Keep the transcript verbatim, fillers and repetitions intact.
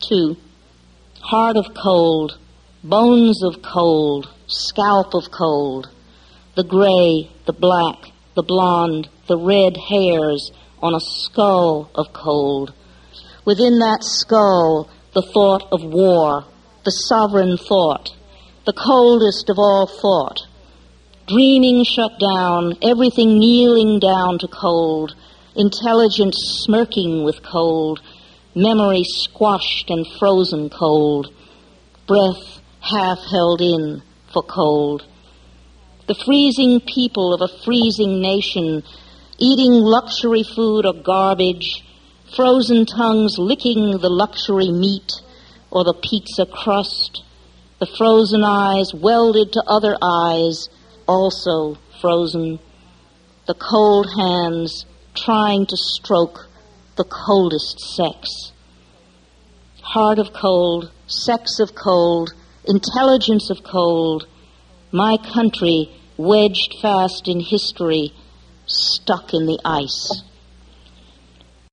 two. Heart of cold, bones of cold, scalp of cold, the gray, the black, the blonde, the red hairs on a skull of cold. Within that skull, the thought of war, the sovereign thought, the coldest of all thought. Dreaming shut down, everything kneeling down to cold, intelligence smirking with cold, memory squashed and frozen cold, breath half held in for cold. The freezing people of a freezing nation, eating luxury food or garbage, frozen tongues licking the luxury meat or the pizza crust, the frozen eyes welded to other eyes, also frozen, the cold hands trying to stroke the coldest sex. Heart of cold, sex of cold, intelligence of cold, my country wedged fast in history, stuck in the ice.